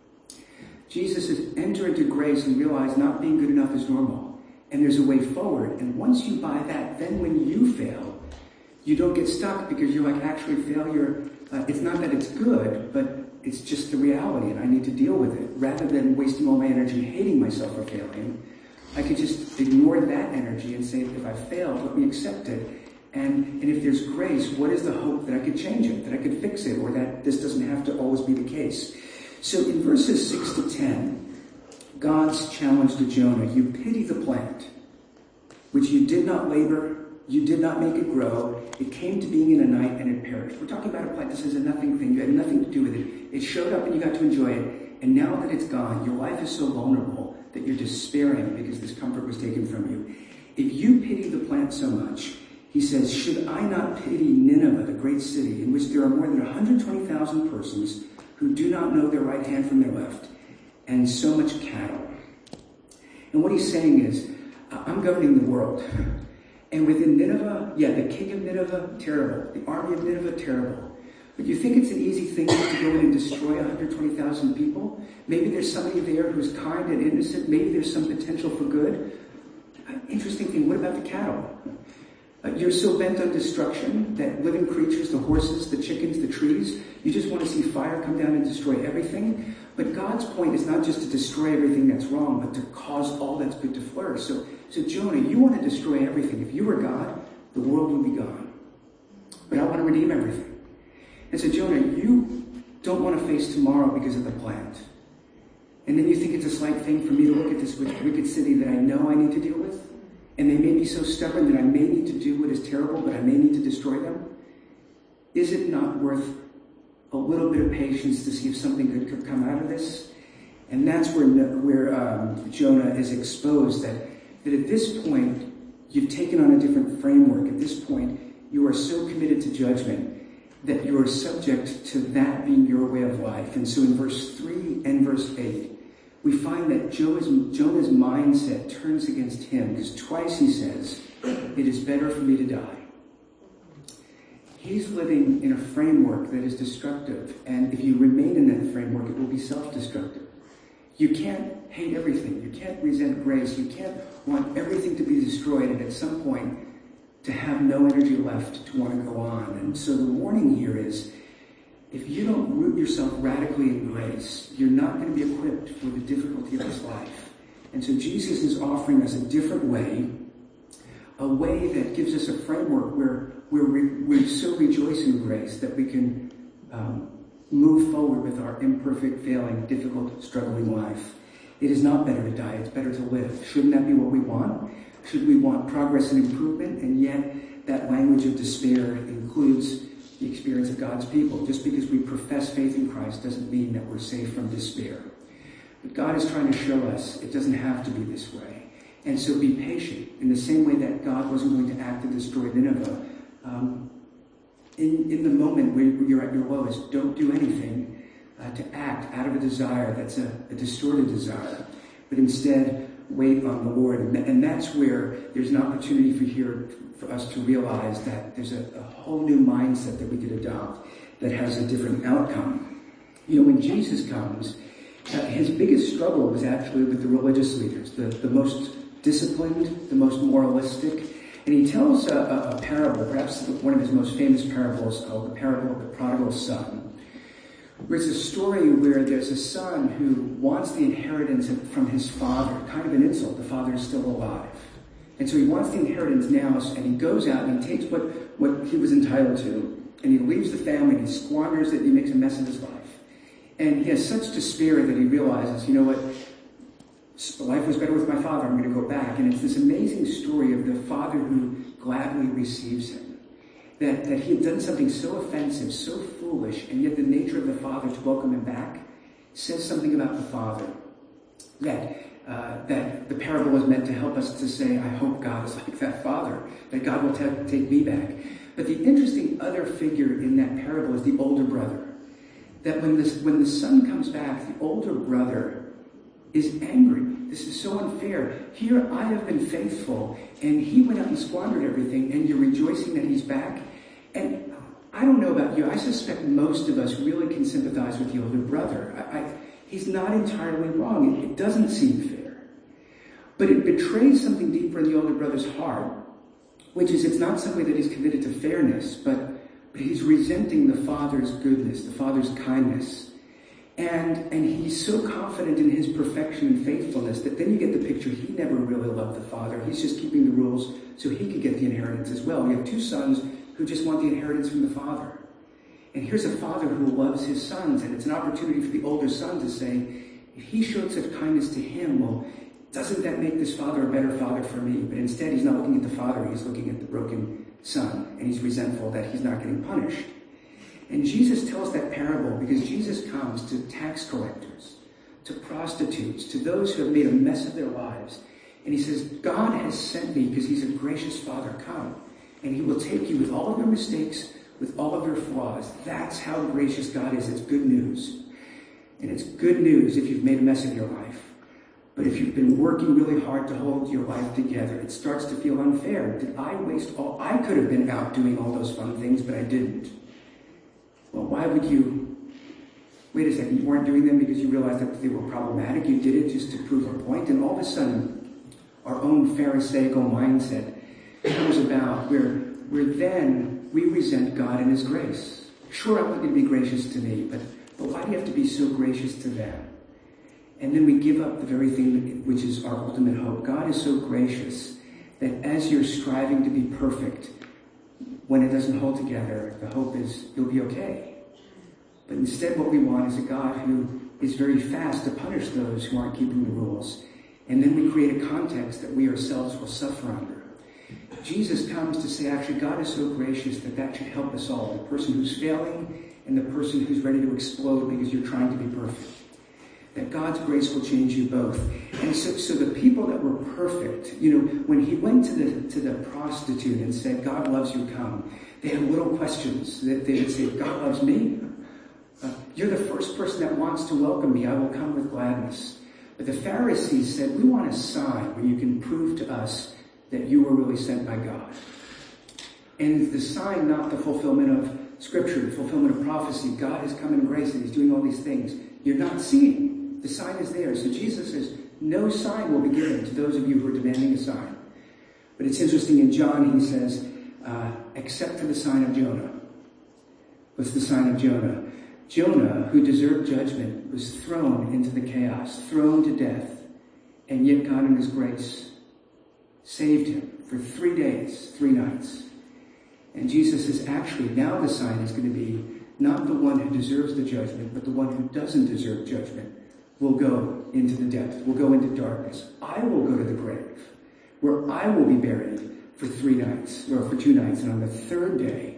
Jesus says, enter into grace and realize not being good enough is normal. And there's a way forward. And once you buy that, then when you fail, you don't get stuck because you're like, actually, failure, uh, it's not that it's good, but it's just the reality and I need to deal with it. Rather than wasting all my energy hating myself for failing, I could just ignore that energy and say, if I failed, let me accept it. And, and if there's grace, what is the hope that I could change it, that I could fix it, or that this doesn't have to always be the case? So in verses six to ten, God's challenge to Jonah, you pity the plant, which you did not labor, you did not make it grow, it came to being in a night and it perished. We're talking about a plant. This is a nothing thing. You had nothing to do with it. It showed up and you got to enjoy it. And now that it's gone, your life is so vulnerable that you're despairing because this comfort was taken from you. If you pity the plant so much, he says, should I not pity Nineveh, the great city, in which there are more than one hundred twenty thousand persons who do not know their right hand from their left, and so much cattle? And what he's saying is, I'm governing the world. And within Nineveh, yeah, the king of Nineveh, terrible. The army of Nineveh, terrible. But you think it's an easy thing to go in and destroy one hundred twenty thousand people? Maybe there's somebody there who's kind and innocent. Maybe there's some potential for good. Interesting thing, what about the cattle? Uh, you're so bent on destruction that living creatures, the horses, the chickens, the trees, you just want to see fire come down and destroy everything. But God's point is not just to destroy everything that's wrong, but to cause all that's good to flourish. So, so Jonah, you want to destroy everything. If you were God, the world would be gone. But I want to redeem everything. And so Jonah, you don't want to face tomorrow because of the plant. And then you think it's a slight thing for me to look at this wicked city that I know I need to deal with? And they may be so stubborn that I may need to do what is terrible, but I may need to destroy them? Is it not worth a little bit of patience to see if something good could come out of this? And that's where, where um, Jonah is exposed, that, that at this point, you've taken on a different framework. At this point, you are so committed to judgment that you are subject to that being your way of life. And so in verse three and verse eight, we find that Jonah's, Jonah's mindset turns against him, because twice he says, it is better for me to die. He's living in a framework that is destructive, and if you remain in that framework, it will be self-destructive. You can't hate everything. You can't resent grace. You can't want everything to be destroyed and at some point to have no energy left to want to go on. And so the warning here is, if you don't root yourself radically in grace, you're not going to be equipped for the difficulty of this life. And so Jesus is offering us a different way, a way that gives us a framework where we're, re- we so rejoice in grace that we can um, move forward with our imperfect, failing, difficult, struggling life. It is not better to die, it's better to live. Shouldn't that be what we want? Should we want progress and improvement? And yet that language of despair includes the experience of God's people. Just because we profess faith in Christ doesn't mean that we're safe from despair. But God is trying to show us it doesn't have to be this way. And so be patient. In the same way that God wasn't going to act to destroy Nineveh, um, in, in the moment where you're at your lowest, don't do anything uh, to act out of a desire that's a, a distorted desire, but instead wait on the Lord. And, and that's where there's an opportunity for here for us to realize that there's a, a whole new mindset that we could adopt that has a different outcome. You know, when Jesus comes, uh, his biggest struggle was actually with the religious leaders, the, the most disciplined, the most moralistic. And he tells a, a, a parable, perhaps one of his most famous parables, called the parable of the prodigal son, where it's a story where there's a son who wants the inheritance from his father, kind of an insult. The father is still alive. And so he wants the inheritance now, and he goes out and he takes what, what he was entitled to, and he leaves the family, and he squanders it, and he makes a mess of his life. And he has such despair that he realizes, you know what, life was better with my father, I'm going to go back. And it's this amazing story of the father who gladly receives him. That, that he had done something so offensive, so foolish, and yet the nature of the father to welcome him back says something about the father. That, uh, that the parable is meant to help us to say, I hope God is like that father, that God will t- take me back. But the interesting other figure in that parable is the older brother. That when, this, when the son comes back, the older brother is angry. This is so unfair. Here I have been faithful, and he went out and squandered everything, and you're rejoicing that he's back. And I don't know about you, I suspect most of us really can sympathize with the older brother. I, I, he's not entirely wrong. It, it doesn't seem fair. But it betrays something deeper in the older brother's heart, which is it's not simply that he's committed to fairness, but, but he's resenting the father's goodness, the father's kindness. And, and he's so confident in his perfection and faithfulness that then you get the picture he never really loved the father. He's just keeping the rules so he could get the inheritance as well. We have two sons who just want the inheritance from the father. And here's a father who loves his sons, and it's an opportunity for the older son to say, if he showed such kindness to him, well, doesn't that make this father a better father for me? But instead, he's not looking at the father, he's looking at the broken son, and he's resentful that he's not getting punished. And Jesus tells that parable because Jesus comes to tax collectors, to prostitutes, to those who have made a mess of their lives. And he says, God has sent me because he's a gracious father. Come. And he will take you with all of your mistakes, with all of your flaws. That's how gracious God is. It's good news. And it's good news if you've made a mess of your life. But if you've been working really hard to hold your life together, it starts to feel unfair. Did I waste all? I could have been out doing all those fun things, but I didn't. Well, why would you? Wait a second, you weren't doing them because you realized that they were problematic. You did it just to prove a point. And all of a sudden, our own Pharisaical mindset comes about where, where then we resent God and his grace. Sure, I want you to be gracious to me, but, but why do you have to be so gracious to them? And then we give up the very thing which is our ultimate hope. God is so gracious that as you're striving to be perfect, when it doesn't hold together, the hope is you'll be okay. But instead what we want is a God who is very fast to punish those who aren't keeping the rules. And then we create a context that we ourselves will suffer under. Jesus comes to say, actually, God is so gracious that that should help us all. The person who's failing and the person who's ready to explode because you're trying to be perfect. That God's grace will change you both. And so, so the people that were perfect, you know, when he went to the to the prostitute and said, God loves you, come, they had little questions. That they would say, God loves me? Uh, you're the first person that wants to welcome me. I will come with gladness. But the Pharisees said, we want a sign where you can prove to us that you were really sent by God. And the sign, not the fulfillment of Scripture, the fulfillment of prophecy. God has come in grace and he's doing all these things. You're not seeing. the sign is there. So Jesus says, no sign will be given to those of you who are demanding a sign. But it's interesting, in John he says, uh, except for the sign of Jonah. What's the sign of Jonah? Jonah, who deserved judgment, was thrown into the chaos, thrown to death. And yet God in his grace saved him for three days, three nights. And Jesus says, actually, now the sign is going to be not the one who deserves the judgment, but the one who doesn't deserve judgment will go into the depth, will go into darkness. I will go to the grave, where I will be buried for three nights, or for two nights. And on the third day,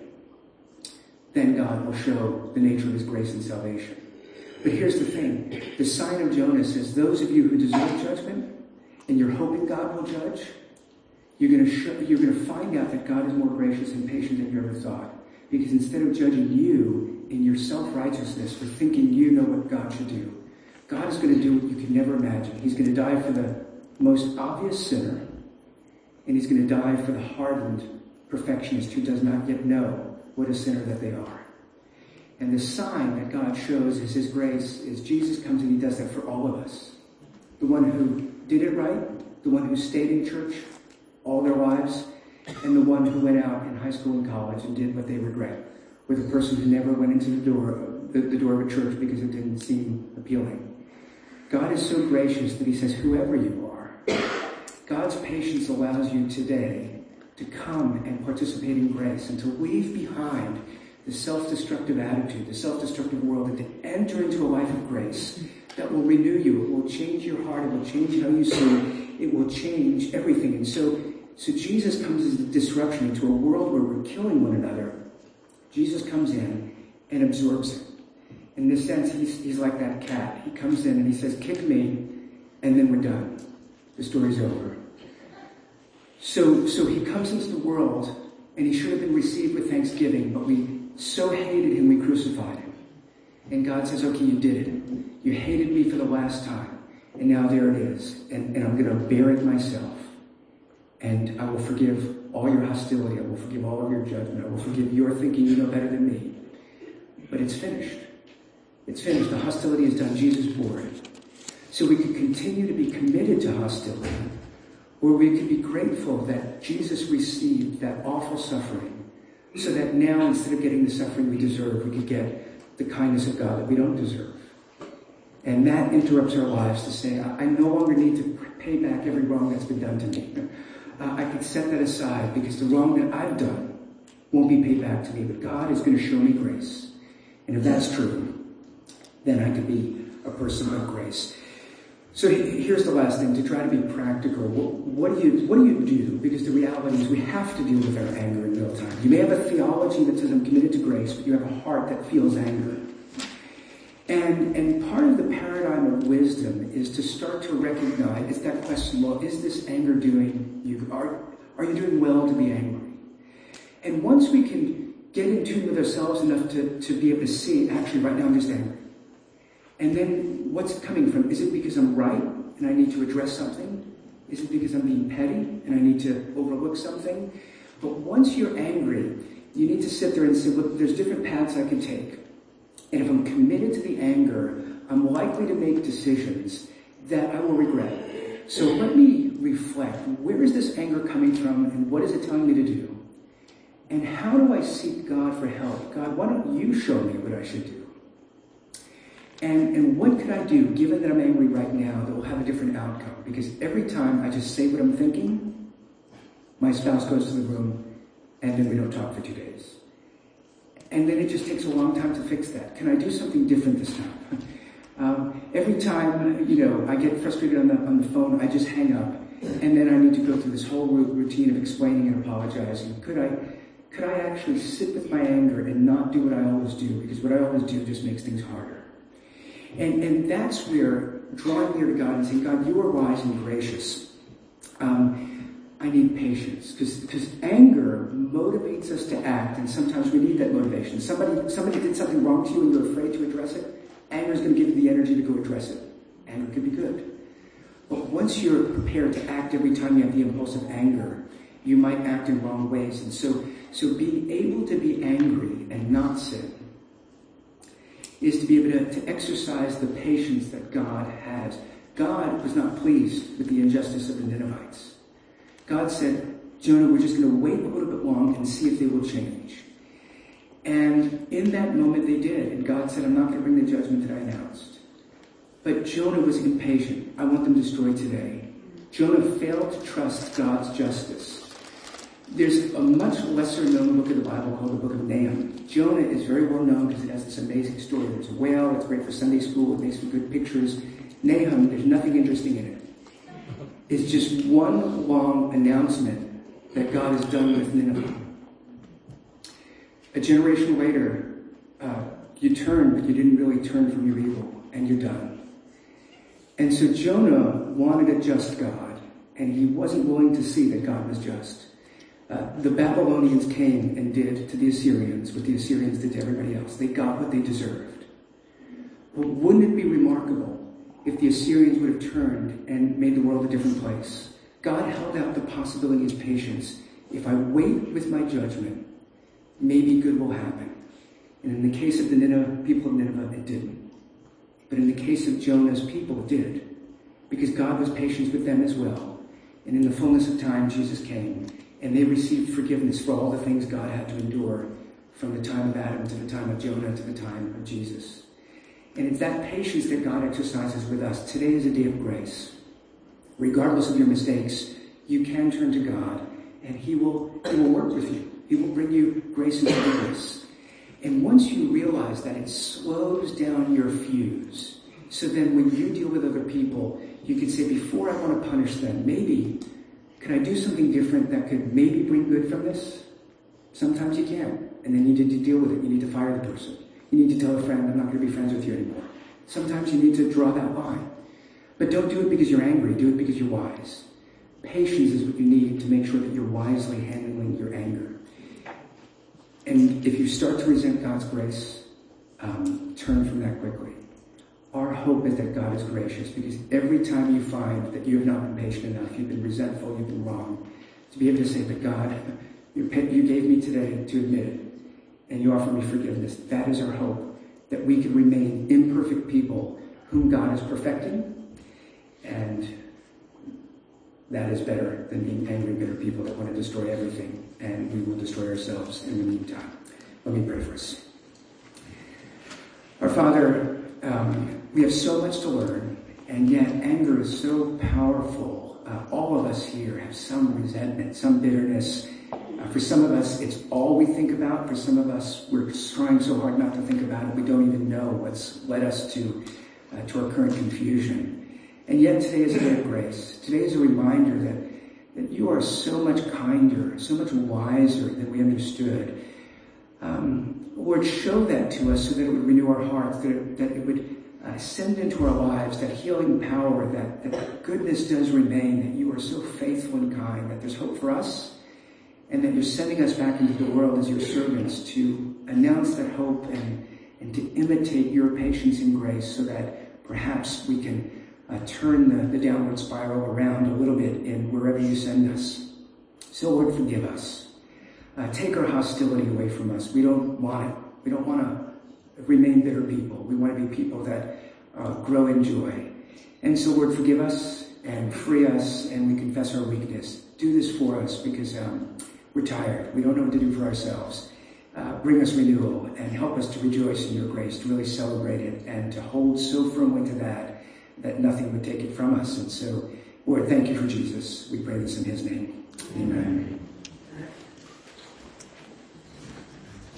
then God will show the nature of his grace and salvation. But here's the thing. The sign of Jonah says, those of you who deserve judgment, and you're hoping God will judge, you're going to show, you're going to find out that God is more gracious and patient than you ever thought. Because instead of judging you in your self-righteousness for thinking you know what God should do, God is going to do what you can never imagine. He's going to die for the most obvious sinner, and he's going to die for the hardened perfectionist who does not yet know what a sinner that they are. And the sign that God shows is his grace, is Jesus comes and he does that for all of us. The one who did it right, the one who stayed in church all their lives, and the one who went out in high school and college and did what they regret, or the person who never went into the door, the, the door of a church because it didn't seem appealing. God is so gracious that he says, whoever you are, God's patience allows you today to come and participate in grace and to leave behind the self-destructive attitude, the self-destructive world, and to enter into a life of grace that will renew you. It will change your heart. It will change how you see. It will change everything. And so, so Jesus comes as a disruption into a world where we're killing one another. Jesus comes in and absorbs it. In this sense, he's, he's like that cat. He comes in and he says, kick me, and then we're done. The story's over. So, so he comes into the world, and he should have been received with thanksgiving, but we so hated him, we crucified him. And God says, okay, you did it. You hated me for the last time, and now there it is. And, and I'm going to bear it myself. And I will forgive all your hostility. I will forgive all of your judgment. I will forgive your thinking you know better than me. But it's finished. It's finished. The hostility is done. Jesus bore it. So we can continue to be committed to hostility, or we can be grateful that Jesus received that awful suffering, so that now, instead of getting the suffering we deserve, we could get the kindness of God that we don't deserve. And that interrupts our lives to say, I no longer need to pay back every wrong that's been done to me. Uh, I can set that aside because the wrong that I've done won't be paid back to me, but God is going to show me grace. And if that's true, then I could be a person of grace. So here's the last thing, to try to be practical. What, what do you what do you do? Because the reality is we have to deal with our anger in real time. You may have a theology that says I'm committed to grace, but you have a heart that feels anger. And, and part of the paradigm of wisdom is to start to recognize, it's that question, well, is this anger doing you? Are, are you doing well to be angry? And once we can get in tune with ourselves enough to, to be able to see, actually, right now I'm just angry. And then what's it coming from? Is it because I'm right and I need to address something? Is it because I'm being petty and I need to overlook something? But once you're angry, you need to sit there and say, look, there's different paths I can take. And if I'm committed to the anger, I'm likely to make decisions that I will regret. So let me reflect. Where is this anger coming from and what is it telling me to do? And how do I seek God for help? God, why don't you show me what I should do? And, and what could I do, given that I'm angry right now, that will have a different outcome? Because every time I just say what I'm thinking, my spouse goes to the room, and then we don't talk for two days. And then it just takes a long time to fix that. Can I do something different this time? um, every time, you know, I get frustrated on the, on the phone, I just hang up, and then I need to go through this whole routine of explaining and apologizing. Could I, could I actually sit with my anger and not do what I always do? Because what I always do just makes things harder. And, and that's where drawing near to God and saying, God, you are wise and gracious. Um, I need patience, because anger motivates us to act, and sometimes we need that motivation. Somebody somebody did something wrong to you and you're afraid to address it. Anger is going to give you the energy to go address it. Anger can be good. But once you're prepared to act every time you have the impulse of anger, you might act in wrong ways. And so, so being able to be angry and not sin is to be able to, to exercise the patience that God has. God was not pleased with the injustice of the Ninevites. God said, Jonah, we're just going to wait a little bit long and see if they will change. And in that moment they did. And God said, I'm not going to bring the judgment that I announced. But Jonah was impatient. I want them destroyed today. Jonah failed to trust God's justice. There's a much lesser known book in the Bible called the Book of Nahum. Jonah is very well known because it has this amazing story. There's a whale, it's great for Sunday school, it makes for good pictures. Nahum, there's nothing interesting in it. It's just one long announcement that God is done with Nineveh. A generation later, uh, you turned, but you didn't really turn from your evil, and you're done. And so Jonah wanted a just God, and he wasn't willing to see that God was just. Uh, the Babylonians came and did to the Assyrians what the Assyrians did to everybody else. They got what they deserved. But wouldn't it be remarkable if the Assyrians would have turned and made the world a different place? God held out the possibility as patience. If I wait with my judgment, maybe good will happen. And in the case of the Nineveh, people of Nineveh, it didn't. But in the case of Jonah's people, it did. Because God was patient with them as well. And in the fullness of time, Jesus came. And they received forgiveness for all the things God had to endure from the time of Adam to the time of Jonah to the time of Jesus. And it's that patience that God exercises with us. Today is a day of grace. Regardless of your mistakes, you can turn to God and He will, he will work with you. He will bring you grace and forgiveness. And once you realize that, it slows down your fuse. So then when you deal with other people, you can say, before I want to punish them, maybe, can I do something different that could maybe bring good from this? Sometimes you can. And then you need to deal with it. You need to fire the person. You need to tell a friend, I'm not going to be friends with you anymore. Sometimes you need to draw that line. But don't do it because you're angry. Do it because you're wise. Patience is what you need to make sure that you're wisely handling your anger. And if you start to resent God's grace, um, turn from that quickly. Our hope is that God is gracious, because every time you find that you have not been patient enough, you've been resentful, you've been wrong, to be able to say that God, you gave me today to admit it, and you offer me forgiveness. That is our hope, that we can remain imperfect people whom God is perfecting, and that is better than being angry, bitter people that want to destroy everything, and we will destroy ourselves in the meantime. Let me pray for us. Our Father, um, we have so much to learn, and yet anger is so powerful. Uh, all of us here have some resentment, some bitterness. Uh, for some of us, it's all we think about. For some of us, we're trying so hard not to think about it, we don't even know what's led us to, uh, to our current confusion. And yet today is a day of grace. Today is a reminder that, that you are so much kinder, so much wiser than we understood. Um, Lord, show that to us so that it would renew our hearts, that it, that it would uh, send into our lives that healing power, that, that goodness does remain, that you are so faithful and kind, that there's hope for us, and that you're sending us back into the world as your servants to announce that hope and, and to imitate your patience and grace, so that perhaps we can uh, turn the, the downward spiral around a little bit in wherever you send us. So, Lord, forgive us. Uh, take our hostility away from us. We don't want it. We don't want to remain bitter people. We want to be people that uh, grow in joy. And so, Lord, forgive us and free us, and we confess our weakness. Do this for us, because um, we're tired. We don't know what to do for ourselves. Uh, bring us renewal and help us to rejoice in your grace, to really celebrate it, and to hold so firmly to that that nothing would take it from us. And so, Lord, thank you for Jesus. We pray this in his name. Amen.